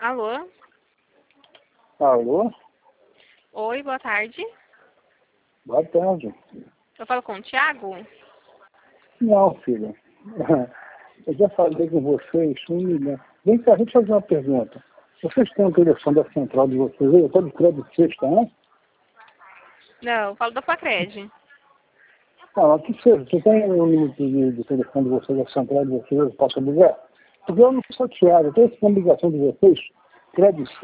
Alô? Alô? Oi, boa tarde. Boa tarde. Eu falo com o Thiago? Não, filha. Eu já falei com vocês 1 milhão. Vem cá, deixa eu fazer uma pergunta. Vocês têm o telefone da central de vocês aí? Eu estou de crédito sexta, né? Não, eu falo da Facred. Ah, que seja. Você tem o número de telefone de vocês, da central de vocês, eu posso ligar? Porque eu não sou chateado. Eu estou recebendo ligação de vocês, crédito